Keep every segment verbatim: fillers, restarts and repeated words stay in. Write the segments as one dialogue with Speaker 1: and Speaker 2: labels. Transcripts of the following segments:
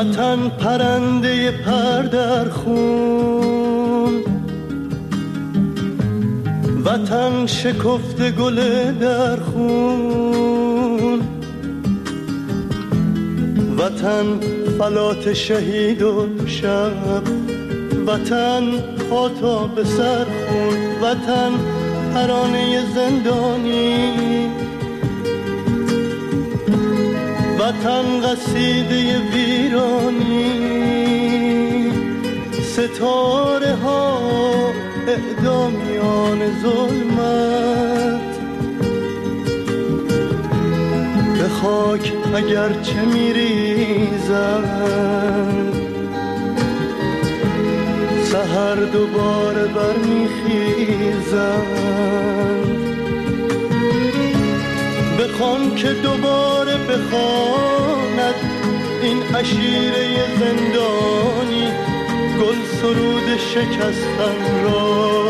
Speaker 1: وطن پرنده پر در خون، وطن شکفته گل در خون، وطن فلات شهید و شب، وطن پاتا به سر خون، وطن ترانه زندانی، وطن قصیده ویرانی، ستاره ها اعدامیان ظلمت، به خاک اگرچه میریزن سحر دوباره برمیخیزن، بخوان که دوباره بخواند این عشیره زندانی گل سرود شکستن را،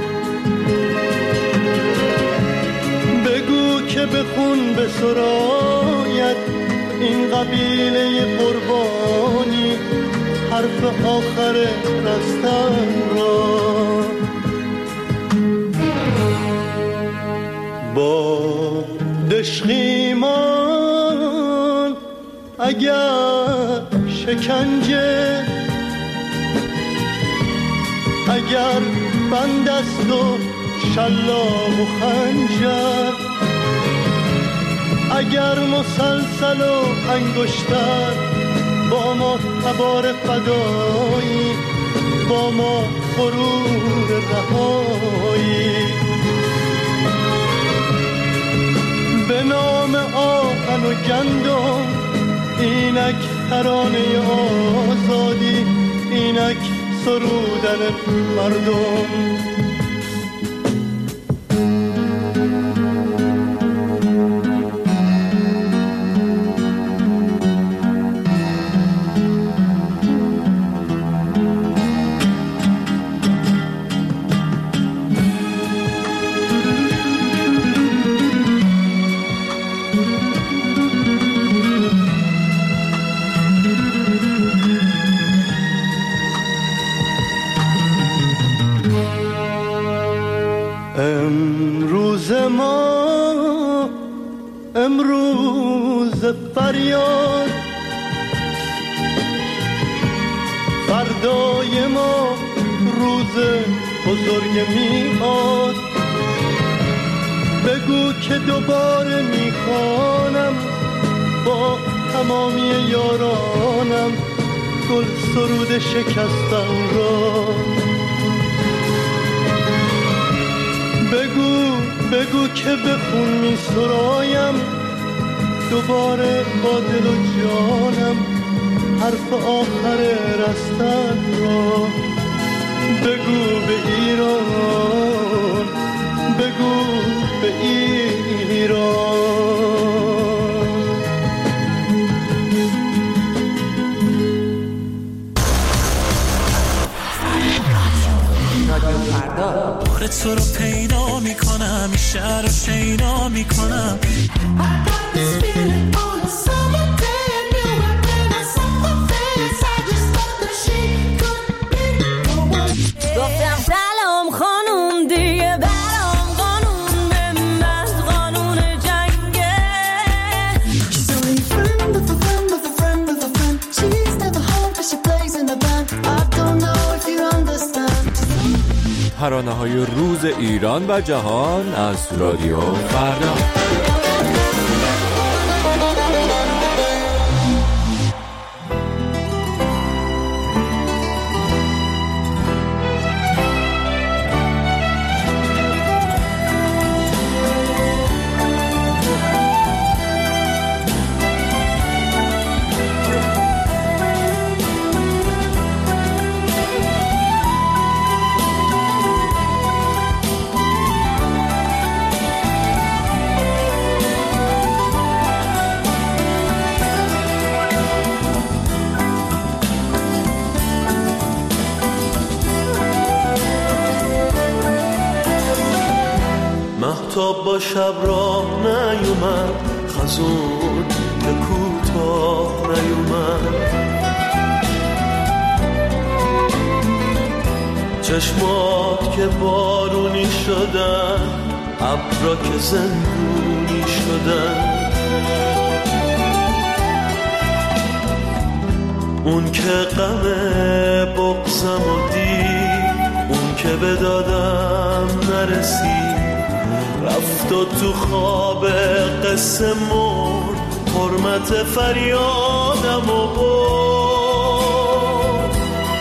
Speaker 1: بگو که به خون بسراید این قبیله قربانی حرف آخر رستن را. با دشخیمان اگر شکنجه، اگر بند است و شلاق و خنجر، اگر مسلسل و انگشتر، با ما تبار فدایی، با ما غرور رهایی، به نام آهن و گندم اینک ترانه آزادی، اینک سرودن مردم. امروز ما امروز فریاد، فردای ما روز بزرگ میاد، بگو که دوباره میخوانم با تمامی یارانم گل سرود شکستن را، بگو بگو که به خون می سرایم دوباره با دل و جانم حرف آخر رستن را، بگو به ایران، بگو به ایران.
Speaker 2: بار تو رو پیدا میکنم، این شهر رو شیدا میکنم.
Speaker 3: گفتم سلام خانوم دیگه برام قانون به من قانون جنگه. She's only a friend of a friend of a friend of a friend. She's never home but she plays in the band. I don't know if you understand.
Speaker 4: ترانه‌های روز ایران و جهان از رادیو فردا.
Speaker 1: مهتاب با شب را نیومد، خزون به کوتاه نیومد، چشمات که بارونی شدن، ابرا که زندونی شدن. اون که غم بغضم و دید، اون که به دادم نرسید، رفت و تو خواب قصه مرد، حرمت فریادم و برد.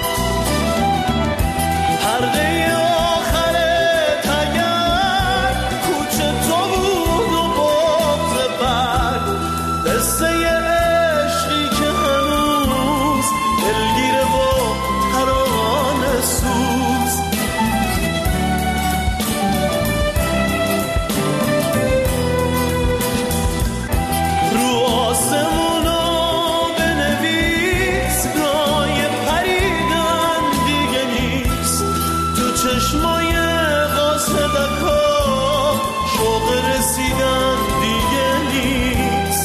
Speaker 1: حلقه آخر تگر کوچه تو بود و بغض بر، قصه عشقی که هنوز دلگیره و ترانه سوز. رو آسمونو بنویس، رای پریدن دیگه نیست، تو چشمای قاصدکا شوق رسیدن دیگه نیست.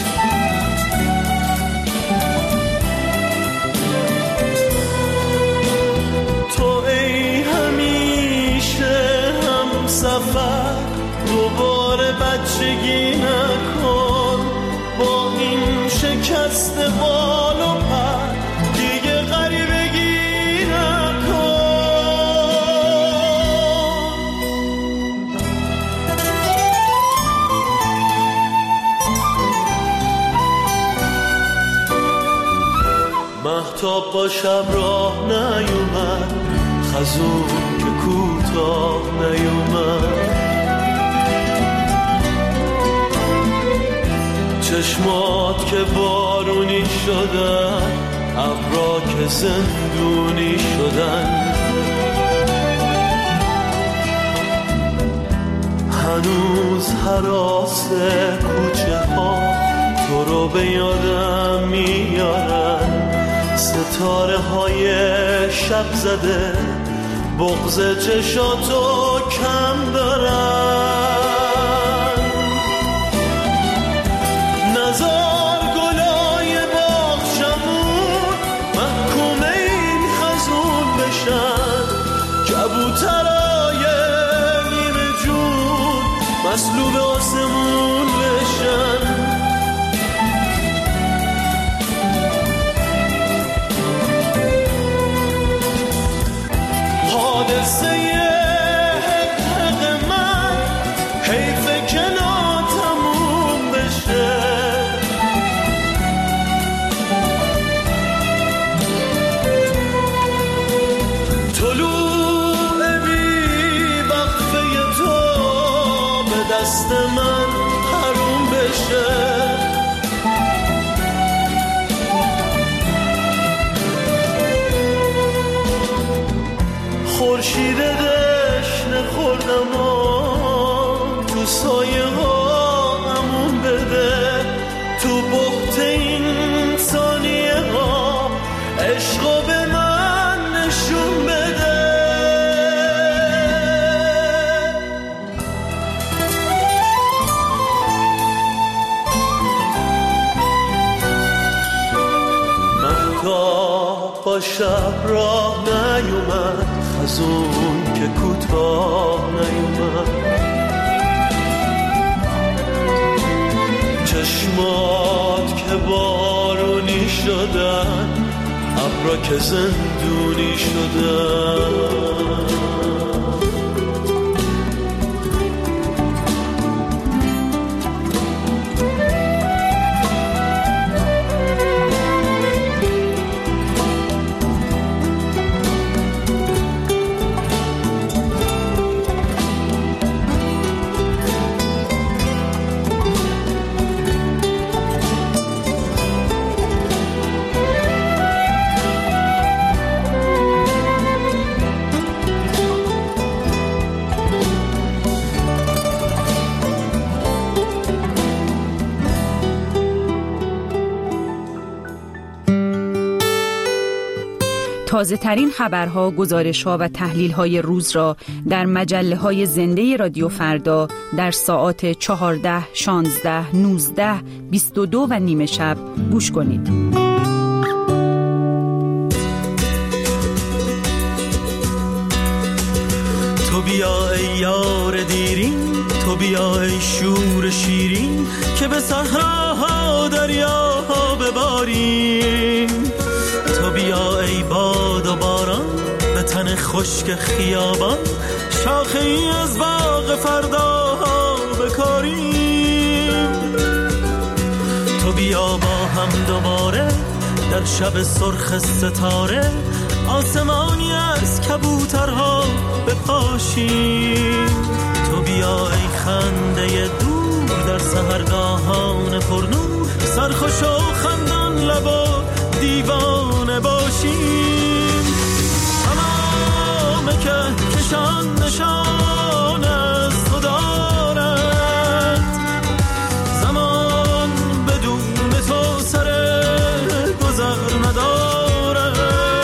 Speaker 1: تو ای همیشه هم سفر، دوباره بچگی نکن، با این شکست بال و پر دیگه غریبگی نکن. مهتاب با شب راه نیومد، خزون که کوتاه نیومد. چشمات که بارونی شدن، ابرا که زندونی شدن. هنوز هراس کوچه ها تو رو به یادم میارن، ستاره های شب زده بغض چشاتو کم دارن. نزار گلای باغچمون محکوم این خزون بشن، کبوترای نیمه جون مسلوب آسمون بشن. حادثه حق من حیف که ناتموم بشه. طلوع بی وقفه تو به دست من حروم بشه. خورشید دشنه خوردم و تو سایه ها امون بده، تو بحت این ثانیه ها عشقو به من نشون بده. مهتاب با شب راه نیومد، خزون که کوتاه نیومد. چشمات که بارونی شدن، ابرا که زندونی شدن.
Speaker 5: تازه ترین خبرها، گزارش‌ها و تحلیل‌های روز را در مجله‌های زنده رادیو فردا در ساعات چهارده، شانزده، نوزده، بیست و دو و نیمه شب گوش کنید.
Speaker 1: بیا ای شور شیرین که به صحراها دریاها بباریم. تو بیا ای باد و باران به تن خشک خیابان، شاخه ای از باغ فرداها بکاریم. تو بیا با هم دوباره در شب سرخ ستاره، آسمانی از کبوترها بپاشیم. تو بیا ای خنده دور در سحرگاهان پرنور، سرخوش و خندان لب و دیوانه باشیم. تمام که کشان نشان از تو دارد، زمان بدون تو سر گذر ندارد.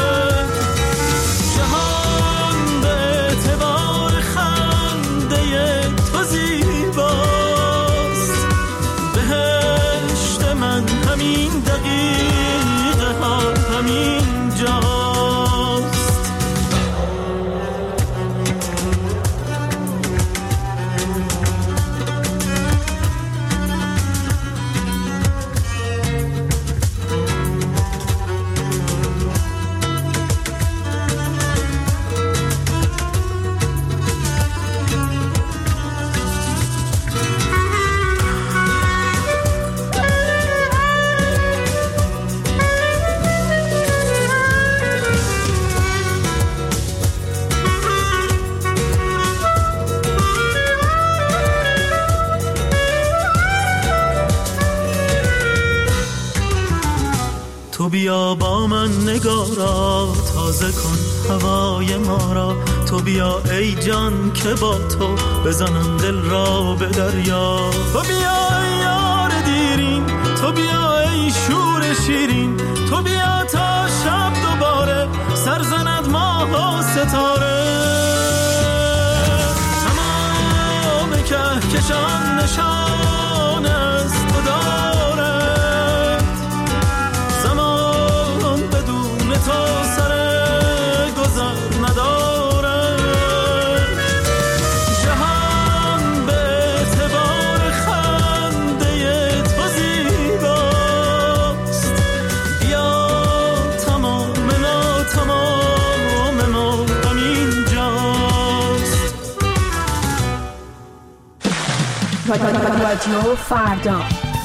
Speaker 1: جهان به اعتبار خنده تو زیباست، بهشت من همین دقیقه ها همین جاست. تو بیا با من نگارا تازه کن هوای ما را. تو بیا ای جان که با تو بزنم دل را به دریا. تو بیا ای یار دیرین، تو بیا ای شور شیرین، تو بیا تا شب دوباره سر زند ماه و ستاره. تمام کهکشان نشان از تو دارد، زمان بدون تو سر گذر ندارد. جهان به اعتبار خنده تو زیباست، بیا تمام ناتمام ما همین جاست.
Speaker 5: رادیو فردا.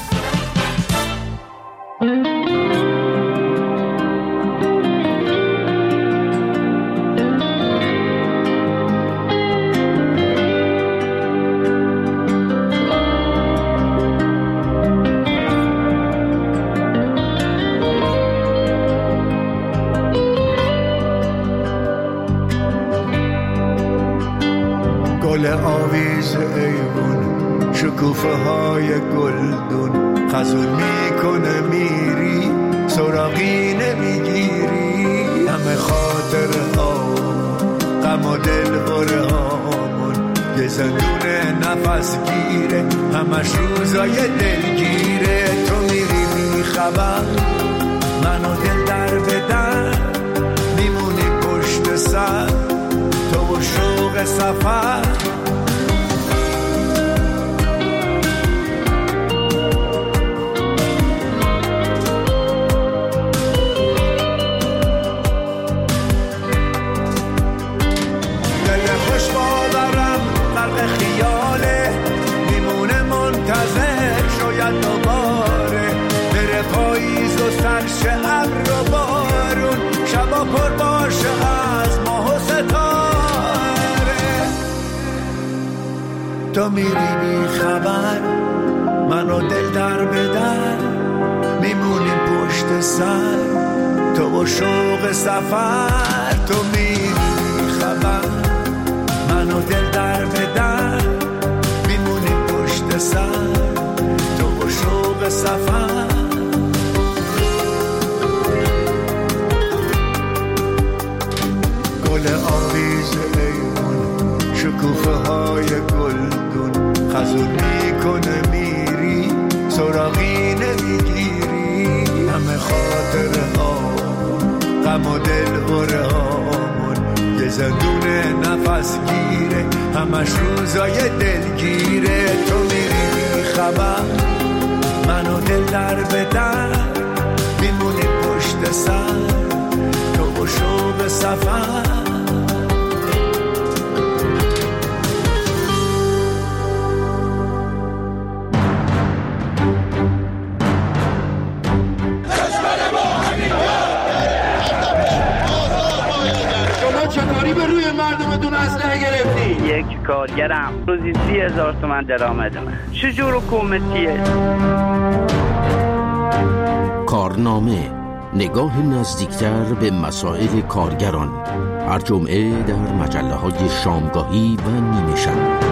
Speaker 6: گل آویز ایوون، شکوفه های گلدون، خزون میکنه میری سراغی نمیگیری. همه خاطر ها غم و دل بره هامون، یه زندون نفس گیره همش روزای دلگیره. تو میری میخبر منو دل در بدن، میمونی پشت سر تو و شوق سفر. دل خوش باورم غرق خیاله، میمونه منتظر شاید دوباره بره پاییز و سرش ابر و بارون، شبا پر باشه از ماه و ستاره. تو میری بی خبر منو دل در بدر، میمونیم پشت سر تو و شوق سفر. تو میری بی خبر منو دل در بدر، میمونیم پشت سر تو و شوق سفر. گل آویز ایوون، شکوفه های گلدون، خزون میکنه میری سراغی نمیگیری. همه خاطره ها غم و دل بره هامون، یه زندونه نفس گیره، همش روزای دلگیره. تو میری خبر منو دل در به در، میمونی پشت سر تو و شوق سفر.
Speaker 7: چطوری به روی مردمتون اسلحه گرفتی؟
Speaker 8: یک کارگرم روزی سی هزار تومن درآمد من. چجور حکومتیه؟
Speaker 9: کارنامه، نگاه نزدیکتر به مسائل کارگران، هر جمعه در مجله های شامگاهی و نیمه شب.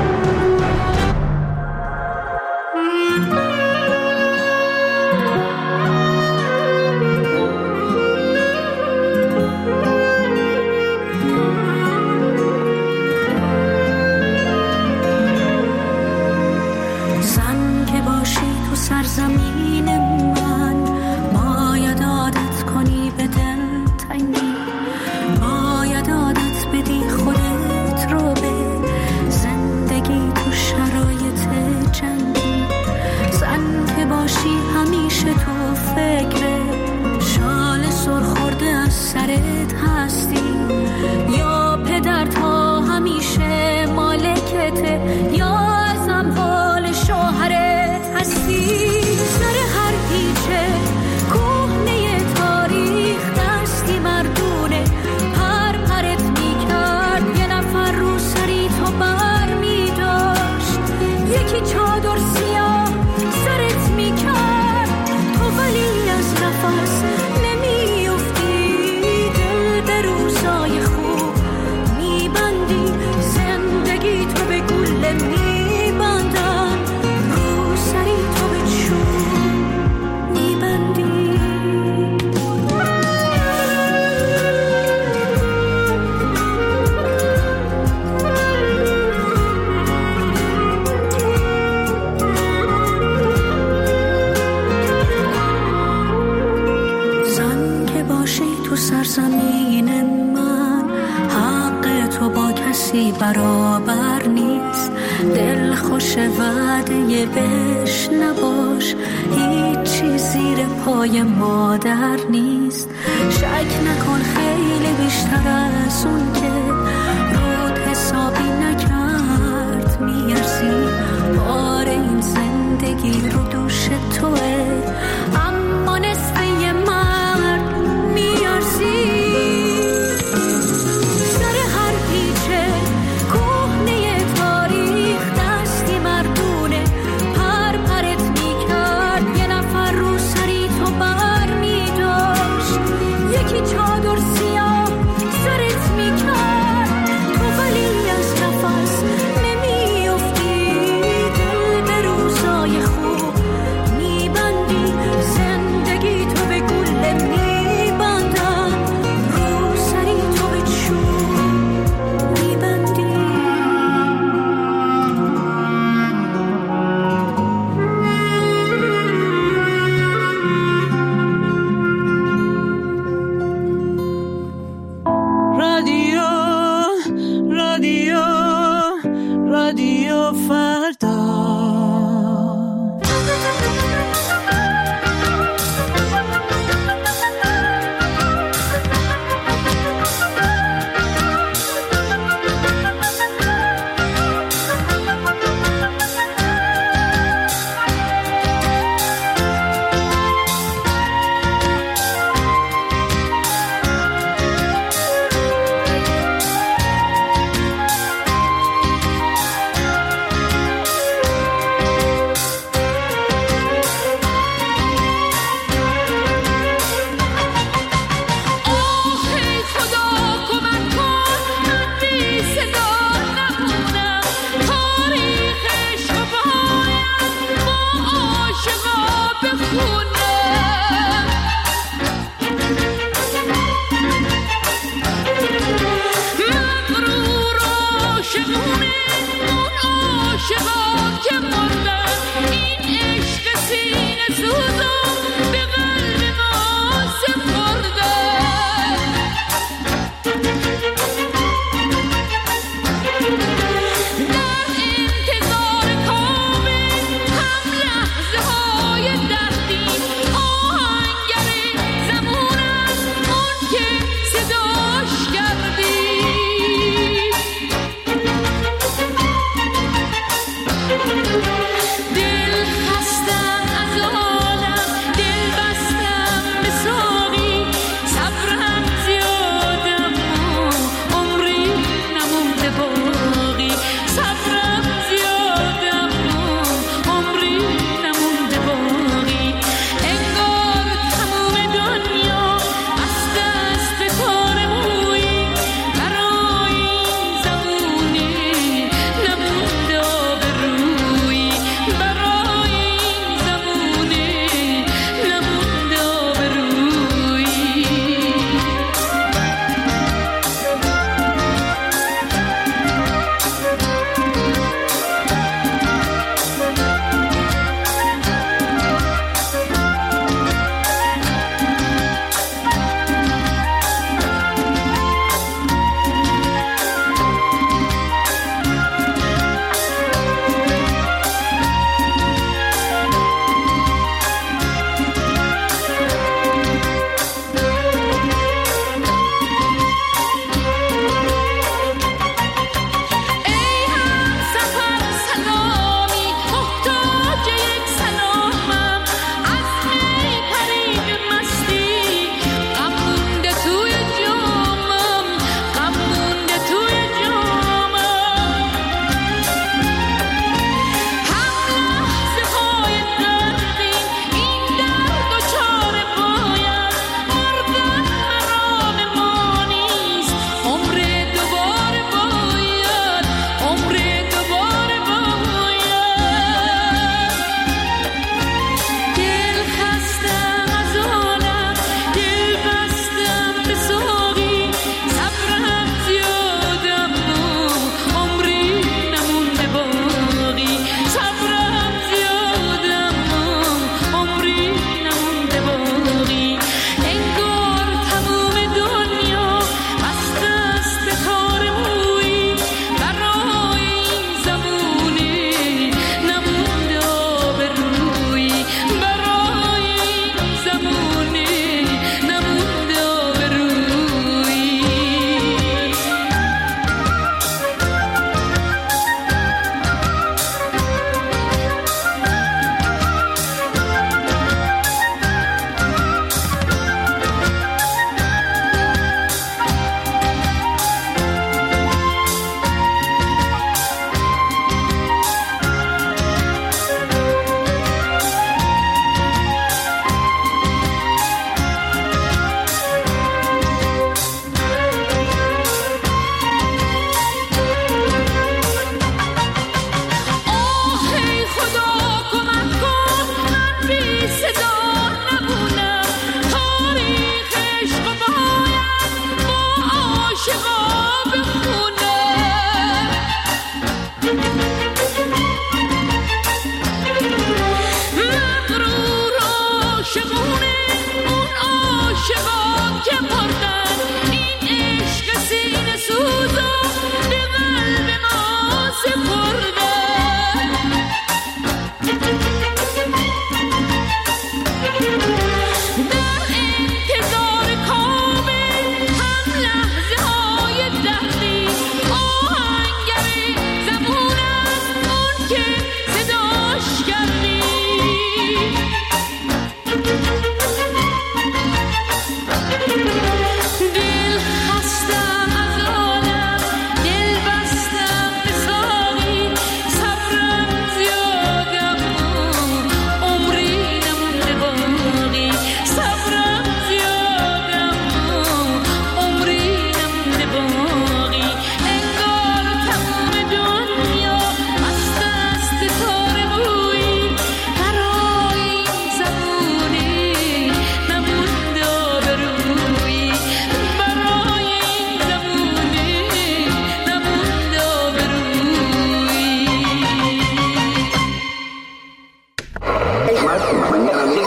Speaker 10: برابر نیست، دل خوش وعده بهش نباش، هیچی زیر پای مادر نیست. شک نکن خیلی بیشتر از اون که رود حسابی نکرد میارزی، بار این زندگی رو دوش توه، اما نصف یه مرد میارزی.
Speaker 3: نمیافتی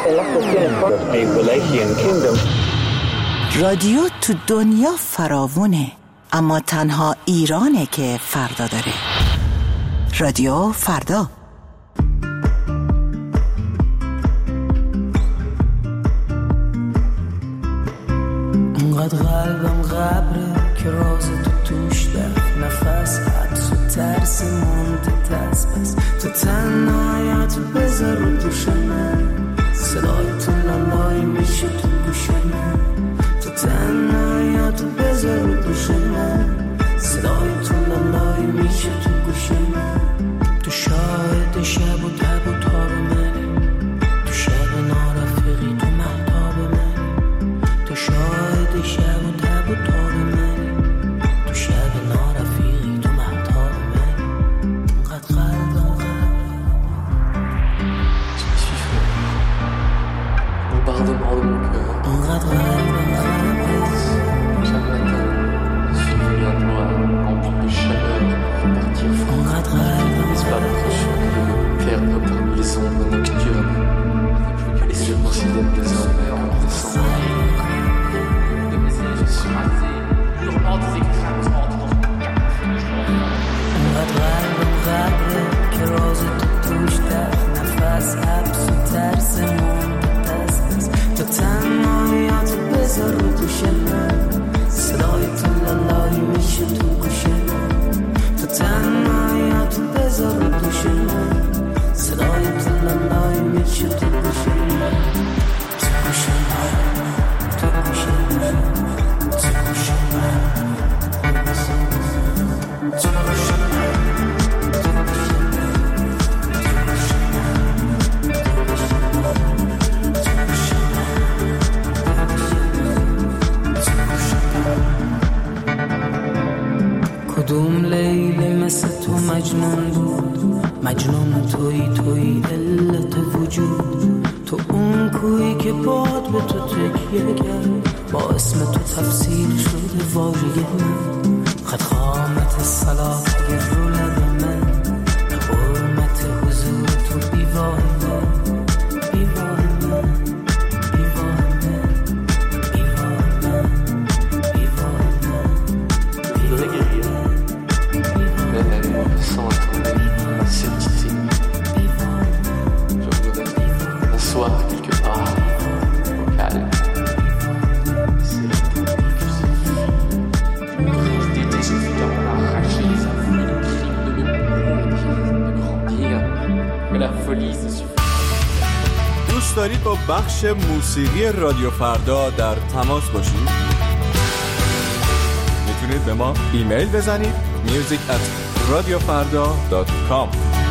Speaker 11: رادیو تو دنیا فراوونه، اما تنها ایرانه که فردا داره. رادیو فردا.
Speaker 12: انقدر قلبم غبره که راز تو توش دفت، نفس حبس و ترس مونده دست بس. تو تنهایت بذار رو دوش من، صدای تو لالایی میشه تو گوش من. تو تنهایت بذار رو دوش من، صدای تو لالایی میشه تو گوش من. تو شاهد شب و تب و تاب منی، تو شب نارفقی تو مهتاب منی. تو شاهد شب و تب و تاب منی، تو شب نارفقی تو مهتاب منی. انقدر قلبم
Speaker 13: bombardement de mon cœur. Chaque matin, je suis venu à toi, rempli de chaleur, pour partir fort. N'est-ce pas votre chant de perdre parmi les ombres nocturnes? Et je considère désormais en descendant. Je suis rasé, purement des éclatantes dans mon
Speaker 12: تو تنهایت بذار رو دوش من، صدای تو لالایی میشه تو گوش من. تو تنهایت بذار رو دوش من، صدای تو لالایی میشه تو گوش من. تو گوش من، تو گوش من، تو گوش من، تو گوش من. کدوم لیلی مثل تو مجنون بود، مجنون توی توی علت وجود. تو اون کویی که باد به تو تکیه کرد، با اسم تو تفسیر شده واژه من. خط خامت صلاح رو لب من، حرمت حضور تو بیواه من، بیواه من، بیواه من، بیواه من، بیواه من.
Speaker 13: Sans attendre la certitude, je voudrais m'asseoir quelque part au calme. C'est la tour que c'est. D'été suffisamment arraché, ça voulait le crime de me de grandir, que la folie se suffit.
Speaker 4: دوست دارید با بخش موسیقی رادیو فردا در تماس باشید؟ میتونید به ما ایمیل بزنید music at رادیو فردا دات کام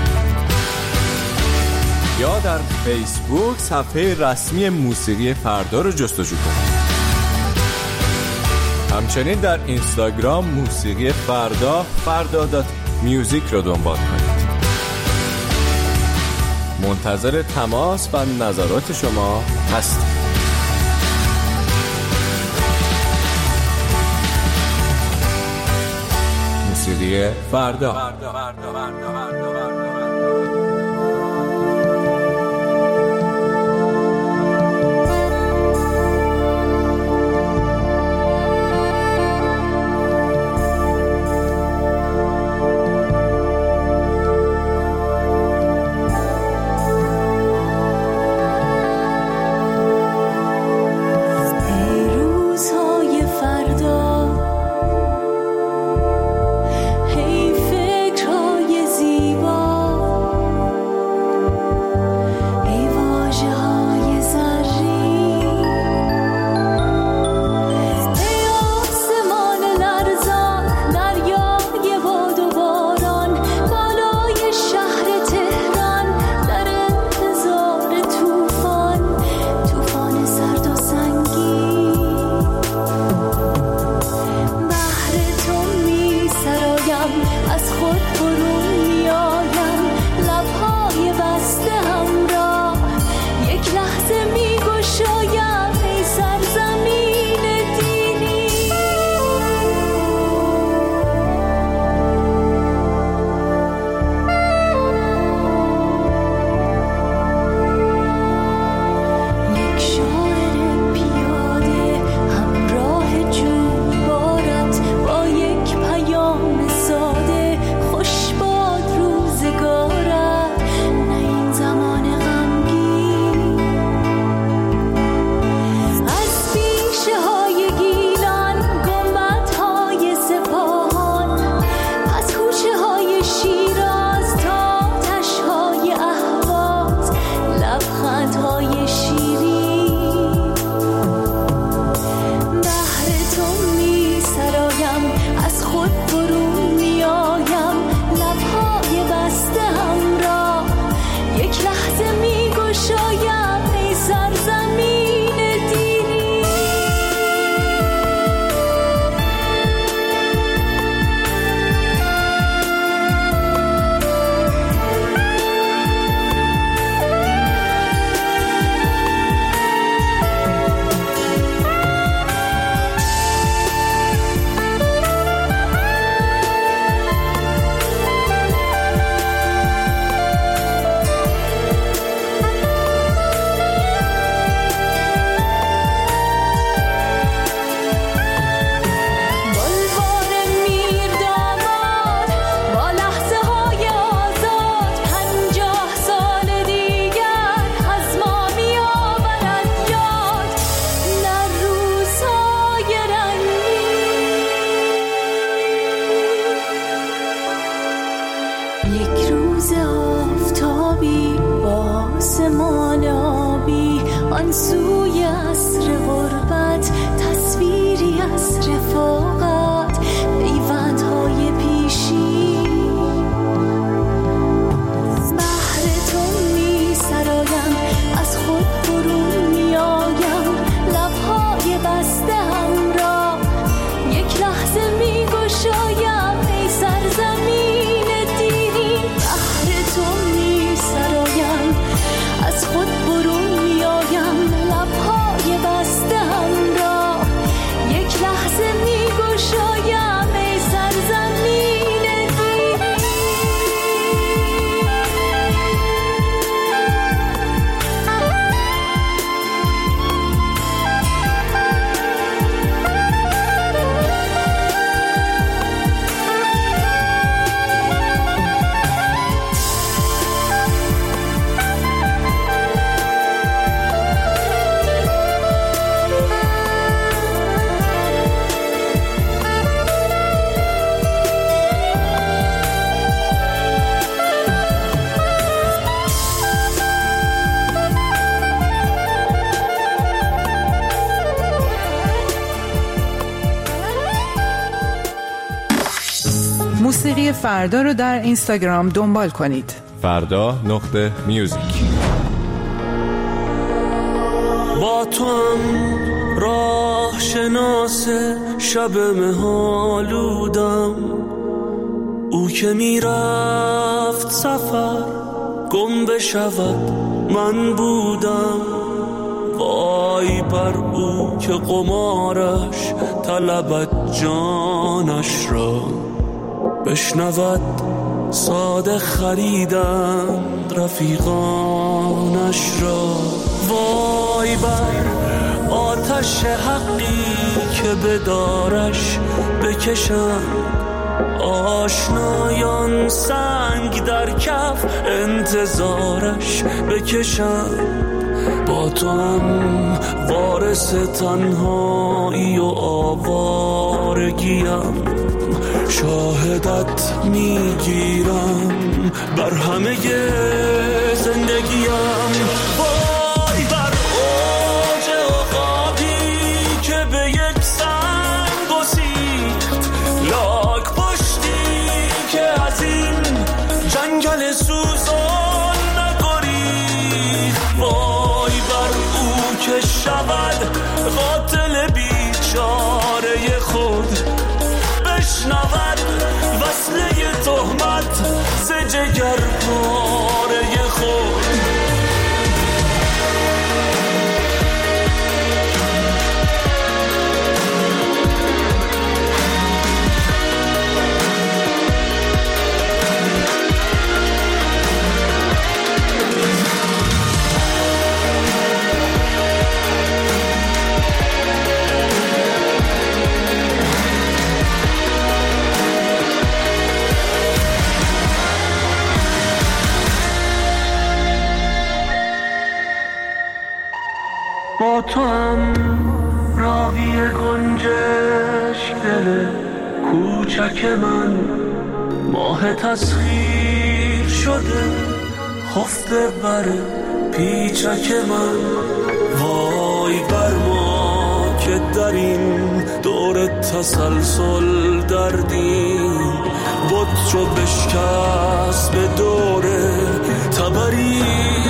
Speaker 4: یا در فیسبوک صفحه رسمی موسیقی فردا رو جستجو کنید. همچنین در اینستاگرام موسیقی فردا فردا دات میوزیک رو دنبال کنید. منتظر تماس و نظرات شما هستیم. موسیقی فردا.
Speaker 10: هی فکرهای زیبا آن سوی عصر غربت تصویری از رفاقت، پیوندهای پیشی بهر تو می سرایم، از خود برون می آیم، لبهای بسته هم را یک لحظه می گشایم. ای سرزمین دیرین بهر تو می سرایم، از خود برون می آیم، لبهای بسته هم را یک لحظه می گشایم. ای سرزمین دیرین
Speaker 14: موسیقی فردا رو در اینستاگرام دنبال کنید.
Speaker 4: فردا نقطه میوزیک.
Speaker 2: با تو هم راه شناس شب مهالودم، او که میرفت سفر گم بشود من بودم. وای بر او که قمارش طلبت جانش را، بشنود ساده خریدند رفیقانش را. وای بر آتش حقی که بدارش بکشند، آشنایان سنگ در کف انتظارش بکشند. با تو هم وارث تنهایی و آوارگیم، شاهدت میگیرم بر همه زندگیم. وای بر اوج عقابی که به یک سنگ گسیخت، لاک پشتی که از این جنگل سوزان نگریخت. وای بر او که شود قاتل بیچاره خود، بشنود وصله تهمت ز جگر پاره خود. با تو هم راوی گنجشک دل کوچک من، ماه تسخیر شده خفته بر پیچک من. وای بر ما که در این دور تسلسل دردیم، بود چو بشکست به دور تبری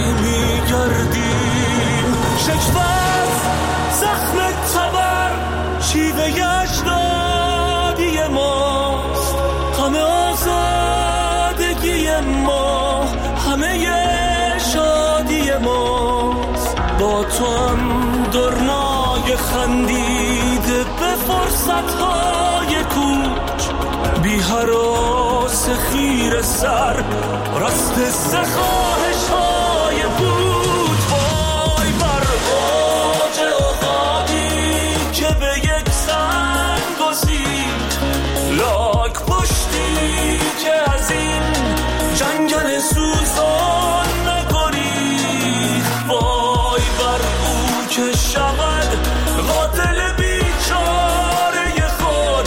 Speaker 2: میگردیم. شکوت زخم تبر شیوه اجدادی ماست، همه آزادگی ما، همه شادی ماست. با تو هم درنای خندیده به فرصتهای کوچ، بی هراس خیر سر رست سخواهش های بود. وای بر اوج عقابی که به یک سنگ گسیخت، لاک پشتی که از این جنگل سوزان نگریخت. وای بر او که شود قاتل بیچاره خود،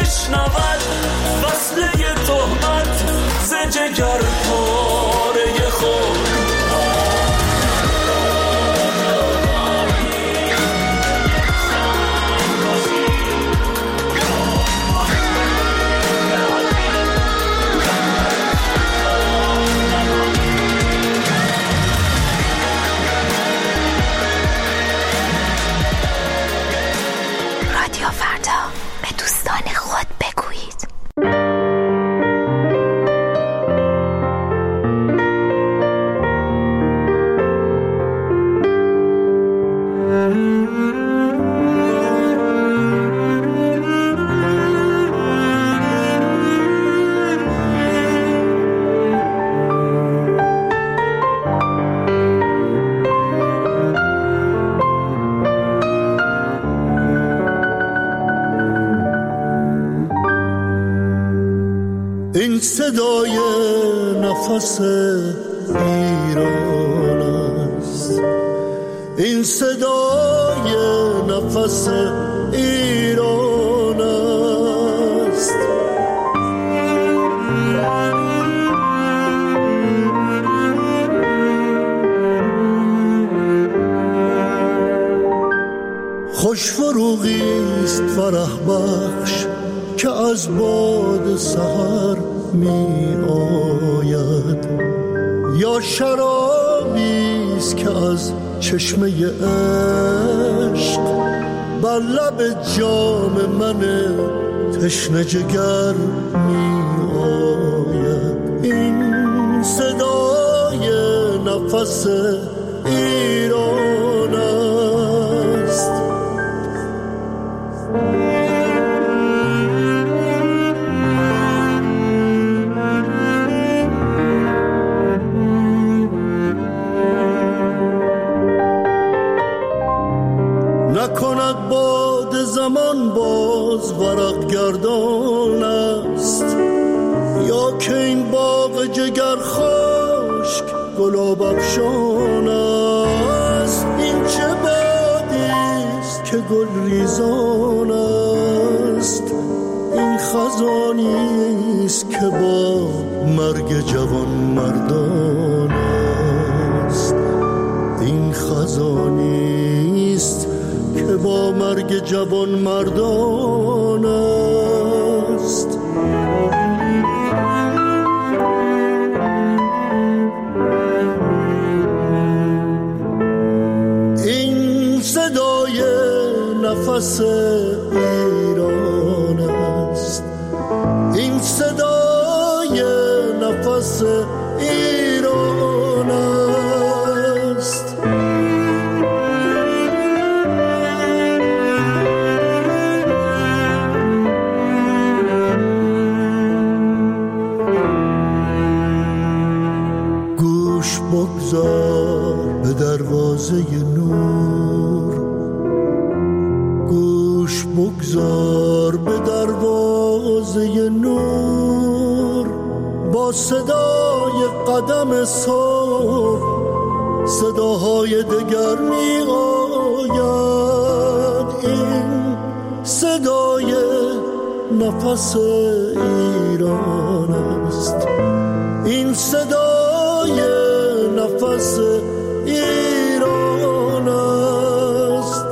Speaker 2: بشنود وصله تهمت ز جگر پاره
Speaker 15: نفس ایران است، این صدای نفس ایران است. خوش فروغی است فرح بخش که از باد سحر می آید، یا شرابی است که از چشمه عشق بر لب جام من تشنه جگر می آید. این صدای نفس ایران است. نکند باد زمان باز ورق گردان است، یا که این باغ جگر خشک گلاب افشان است. این چه بادی است که گل ریزان است، این خزانی است که با مرگ جوان مردان است. این خزانی است که با مرگ جوان مردان است. این صدای نفس ایران است، این صدای نفس ایران است. گوش بگذار به دروازه نور، گوش بگذار به دروازه نور. با صدای قدم صبح صداهای دگر می آید. این صدای نفس ایران است، این صدای نفس ایران است.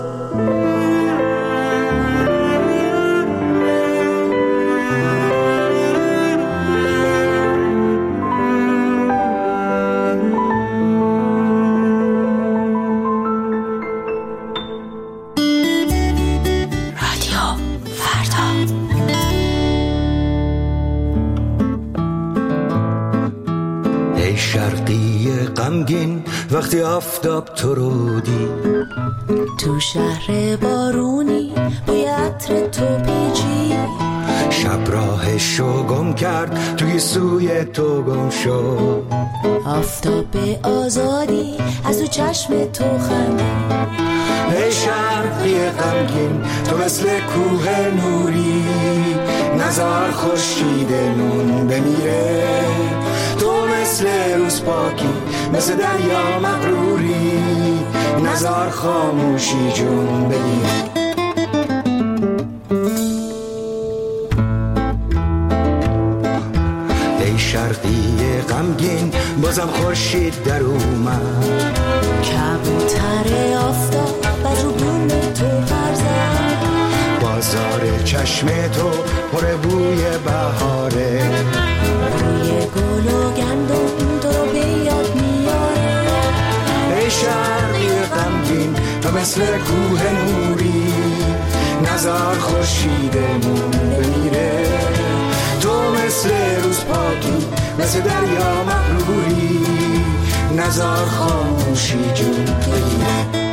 Speaker 6: غمگین وقتی آفتاب تو رو دید،
Speaker 10: تو شهر بارونی بوی عطر تو پیچی،
Speaker 6: شب راهشو گم کرد توی سوی تو گم شد.
Speaker 10: آفتاب آزادی از تو چشم تو خندید.
Speaker 6: ای شرقی غمگین تو مثل کوه نوری، نزار خورشید نون بمیره. تو مثل روز پاکی مثل دریا مغروری، نزار خاموشی جون بگیر. ای شرقی غمگین بازم خورشید در اومد،
Speaker 10: کبوتر آفتاب بر رو بوم تو پر زد.
Speaker 6: بازار چشم تو پر بوی بهاره،
Speaker 10: بوی گل و گندم تو رو به یاد میاره.
Speaker 6: ای شرقی غمگین تو مثل کوه نوری، نزار خورشیدمون بمیره. تو مثل روز پاکی مثل دریا مغروری، نزار خاموشی جون بگیره.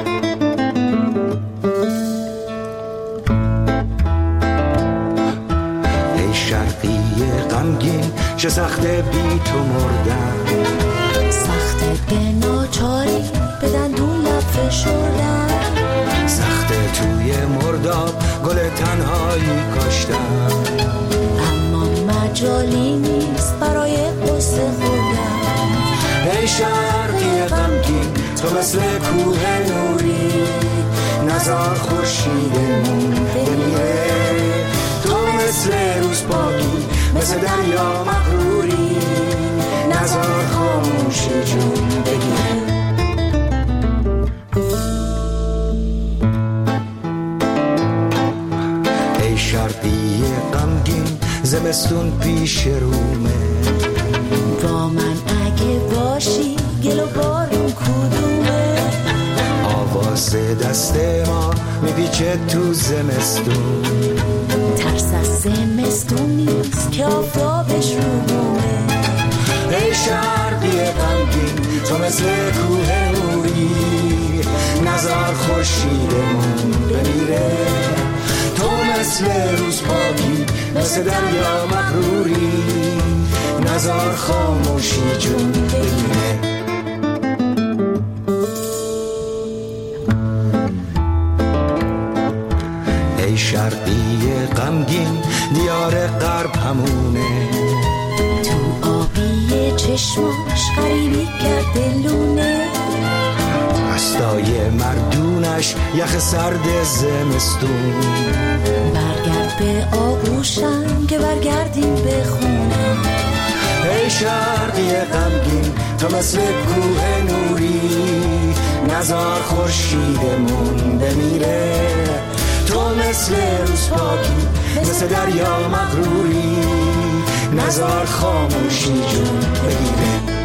Speaker 6: ای شرقی غمگین چه سخته بی تو مردن،
Speaker 10: سخته به ناچاری به دندون لب فشردن.
Speaker 6: سخته توی مرداب گل تنهایی کاشتن،
Speaker 10: اما مجالی نیست برای قصه خوردن.
Speaker 6: شرقی غمگین تو مثل کوه نوری نزار خورشیدمون بمیره تو مثل روز پاکی مثل دریا مغروری نزار خاموشی جون بگیره ای شرقی غمگین زمستون پیش رومه
Speaker 10: با من اگه باشی گل و بارون کدومه
Speaker 6: آواز دست ما میپیچه تو زمستون
Speaker 10: ترس از زمستون نیست که آفتابش رو بومه
Speaker 6: ای شرقی غمگین تو مثل کوه نوری نزار خورشیدمون بمیره تو مثل روز پاکی مثل دریا مغروری نزار خاموشی جون بگیره ای شرقی غمگین دیار غرب همونه
Speaker 10: تو آبی چشماش غریبی کرده لونه
Speaker 6: دستای مردونش یخ سرد زمستون
Speaker 10: برگرد به آغوشم که برگردیم به خونه
Speaker 6: ای شرقی غمگین تو مثل کوه نوری نزار خورشیدمون بمیره تو مثل روز پاکی مثل دریا مغروری نزار خاموشی جون بگیره